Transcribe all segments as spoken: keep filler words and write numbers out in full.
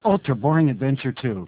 Ultra Boring Adventure two.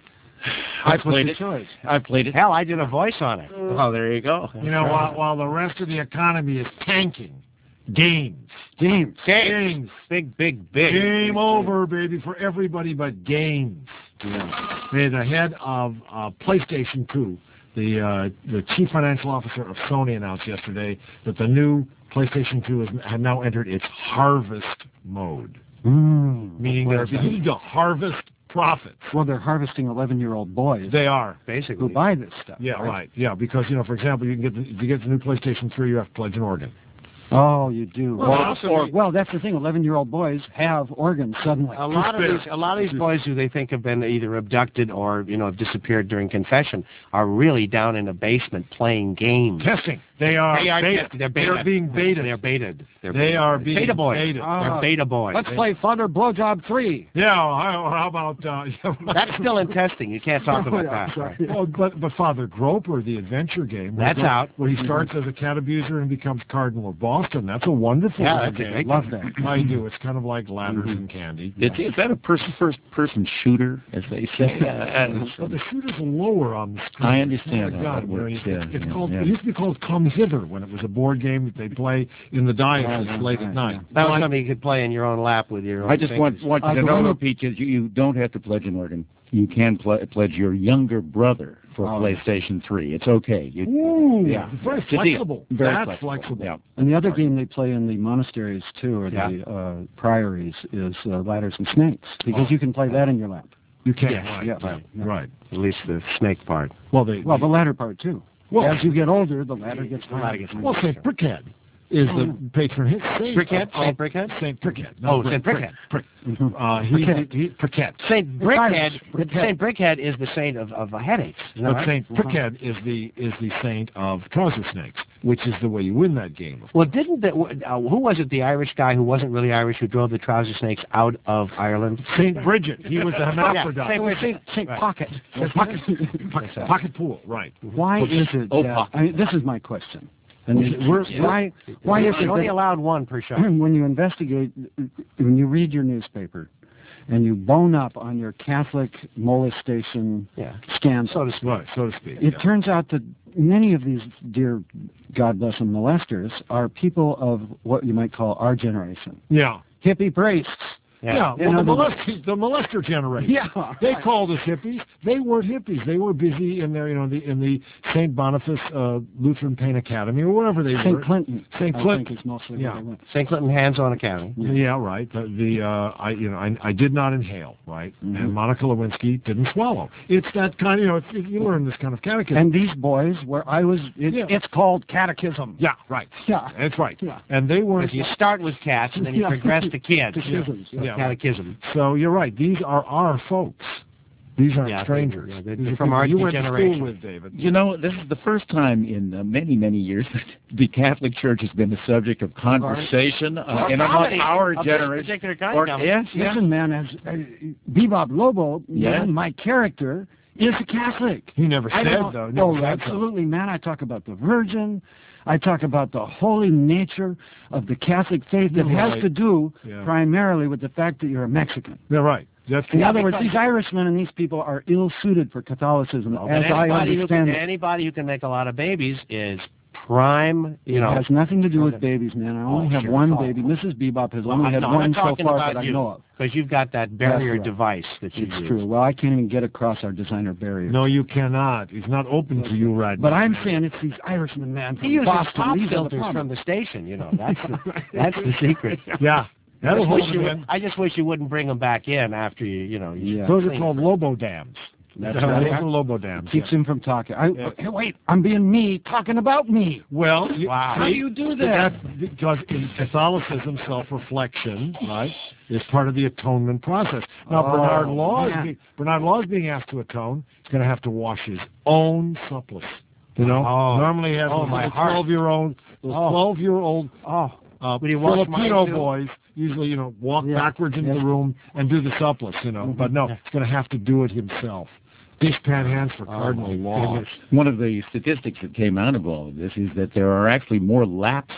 I played it. Choice. I played it. Hell, I did a voice on it. Oh, there you go. You know, while, while the rest of the economy is tanking, games. Games. Games. Big, big, big. Game over, baby, for everybody but games. Yeah. Hey, the head of uh, PlayStation two, the uh, the chief financial officer of Sony, announced yesterday that the new PlayStation two has had now entered its harvest mode, Mm. meaning they're beginning to harvest profits. Well, they're harvesting eleven-year-old boys They are. Basically. who buy this stuff. Yeah, right. Yeah, because, you know, for example, you can get the, if you get the new PlayStation three, you have to pledge an organ. Oh, you do. Well, Well, also- or- well, that's the thing. eleven-year-old boys have organs suddenly. A lot of these, a lot of these boys who they think have been either abducted or you know have disappeared during confession are really down in a basement playing games. Testing. They are, They are beta. tested. They're beta. They're being baited. They're baited. They're They baited. are being beta boys. baited. Ah. They're beta boys. Let's play Father Blowjob three. Yeah, how, how about... Uh, That's still in testing. You can't talk about Oh, yeah, that. sorry. well, but, but Father Groper, the adventure game... where That's he- out. Where he starts as a cat abuser and becomes Cardinal of Boston. That's a wonderful Yeah, little that's a game. great Love that. I do. It's kind of like ladders and candy. Is, is that a person, first-person shooter, as they say? Uh, Well, the shooters are lower on the screen. I understand Oh, how God, that you know, works, It's, yeah, it's yeah, called. yeah. It used to be called Come Hither when it was a board game that they play in the diocese Yeah, late yeah, at night. That was Well, I- something you could play in your own lap with your own I just want, fingers. want you Uh, to the know, one though, who- Peaches, you, you don't have to pledge an organ. You can ple- pledge your younger brother for Oh, PlayStation three. It's okay. You, Ooh, yeah. very It's a deal. flexible. Very That's flexible. flexible. Yeah. And the other game they play in the monasteries, too, or Yeah. the uh, priories, is uh, Ladders and Snakes, because Oh. you can play that in your lap. You can. Yes, right. yeah, right. yeah. Right. At least the snake part. Well, they. Well, the ladder part, too. Well, As you get older, the ladder gets The ladder gets higher. well, Saint Brickhead is the patron saint. Brickhead? of- Saint Brickhead? Saint Brickhead. Oh, Brick- Saint Brickhead. Brick. Uh, he, Brickhead. he, Brickhead. Saint Brickhead. Brickhead. Saint Brickhead is the saint of, of headaches. Isn't that But right? Saint Brickhead is the is the saint of trouser snakes, which is the way you win that game. Well, didn't the, uh, who was it? The Irish guy who wasn't really Irish who drove the trouser snakes out of Ireland? Saint Bridget. He was the hermaphrodite. Yeah, Saint Oh, Saint, Saint Right. Pocket. Saint Pocket, pocket, pocket pool. Right. Why is it Oh, that, Pocket. I mean, this is my question. And is it, we're, why, why is it only that allowed one per show? when you investigate, when you read your newspaper, and you bone up on your Catholic molestation Yeah. scandal, So to speak. Right. So to speak. it yeah. turns out that many of these dear, God bless them, molesters are people of what you might call our generation. Yeah. Hippie priests. Yeah. In Well, the, other- molest- the molester generation. Yeah. They called us hippies. They weren't hippies. They were busy in their, you know, the in the Saint Boniface uh, Lutheran Pain Academy or wherever they were. Saint Clinton. Saint I Clinton. think is mostly Yeah. where they went. Saint Clinton Hands-On Academy. Yeah, right. The, the uh, I you know I, I did not inhale, right? Mm-hmm. And Monica Lewinsky didn't swallow. It's that kind of you know it's, you learn this kind of catechism. And these boys, where I was, it, Yeah. it's called catechism. yeah, right. Yeah. That's right. Yeah. And they weren't. If you start with cats and then you Yeah. progress to kids. Catechisms, yeah. Yeah. Catechism. So you're right. These are our folks. These aren't Yeah, they- strangers. yeah, they're These are from people our you went to generation. school with, David. You know, this is the first time in uh, many, many years that the Catholic Church has been the subject of conversation uh, Well, in among comedy our of this generation. particular kind, Or- comedy. yes, yes. Listen, man, as uh, Bebop Lobo, Yeah. man, my character is a Catholic. He never I said don't- though. Never Oh, said absolutely, man. I talk about the Virgin. I talk about the holy nature of the Catholic faith that You're has right. to do Yeah. primarily with the fact that you're a Mexican. So. They're right. That's In Yeah, other words, because- these Irishmen and these people are ill-suited for Catholicism, But as I anybody who can, understand it. anybody who can make a lot of babies is prime, you It know. has nothing to do with babies, man. I only Oh, have sure. one Oh. baby. Missus Bebop has Well, only I'm had not- one I'm so talking far about that I you, know of. because you've got that barrier right. device that you It's use. true. Well, I can't even get across our designer barrier. No, you cannot. He's not open to you right But now. I'm saying it's these Irishmen, man, from He uses Boston. pop These are the filters problem. from the station, you know. That's the, that's the secret. Yeah. I That'll just, hold wish him you, in. I just wish you wouldn't bring them back in after you, you know. You Yeah. Those are clean called them. lobo dams. That's Those right. are lobo dams. Keeps yeah. him from talking. I, Yeah. hey, wait, I'm being me, talking about me. Well, you, Wow. How do you do that? That's because in Catholicism, self-reflection, right, is part of the atonement process. Now, Oh, Bernard Law is man. being, Bernard Law is being asked to atone. He's going to have to wash his own supplice. You know, Oh. normally he has Oh, those my little heart. twelve-year-old, those Oh. twelve-year-old Oh, uh, Would he wash mine Filipino too? boys usually, you know, walk Yeah. backwards into Yeah. the room and do the supplice, you know. But no, he's going to have to do it himself. Dishpan hands for Cardinal Law. One of the statistics that came out of all of this is that there are actually more lapsed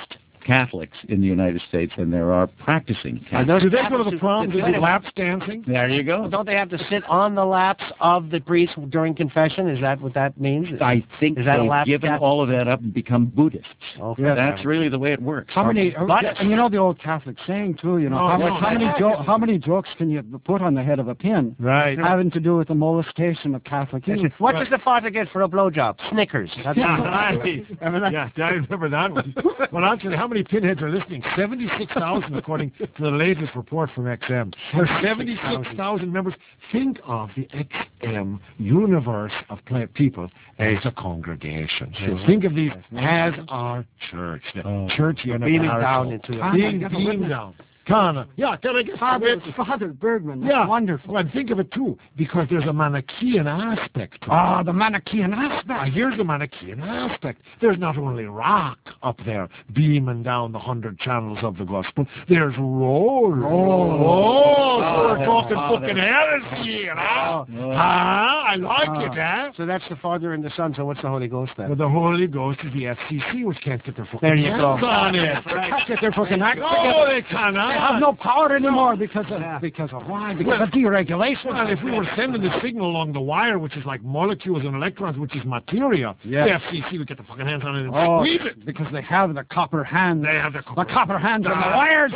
Catholics in the United States than there are practicing Are Catholics. those Do they go to Catholics the who- prom? Do wait a they minute. laps dancing? There you go. Don't they have to sit on the laps of the priest during confession? Is that what that means? I think Is that a they've lapsed given Catholic? all of that up and become Buddhists. Oh, Yeah, That's really the way it works. How many? But- and you know the old Catholic saying too. You know Oh, how, no, much, how that's- many jo- how many jokes can you put on the head of a pin Right. having to do with the molestation of Catholic youth? What does the father get for a blowjob? Snickers. That's Yeah, all. I, yeah, I remember that one. Well, actually, how many pinheads are listening? seventy-six thousand, according to the latest report from X M. There's seventy-six thousand members. Think of the X M universe of pla- people as a congregation. Think of these as our church. The church universal. Beaming down into a- Being beamed down. Kana. Yeah, can I get Father, some Father Bergman, that's Yeah, wonderful. Well, think of it too, because there's a Manichaean aspect to it. Ah, the Manichaean Now, aspect. here's the Manichaean aspect. There's not only rock up there beaming down the hundred channels of the gospel. There's roll. Oh, so we're talking Oh, fucking heresy, you know? Ah, I like it, eh? So that's the Father and the Son. So what's the Holy Ghost then? Well, the Holy Ghost is the F C C, which can't get their fucking There you hands go. on it. Can't get their fucking act No, together. they cannot. They have no power anymore because of because of why? Because of deregulation. Well, if we were sending the signal along the wire, which is like molecules and electrons, which is materia, Yes. the F C C would get the fucking hands on it and Oh, squeeze it. because they have the copper hand. They have the the copper hands on the wires.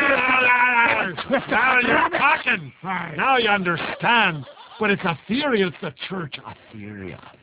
Now you're talking. Now you understand. But it's a theory. It's the church etheria.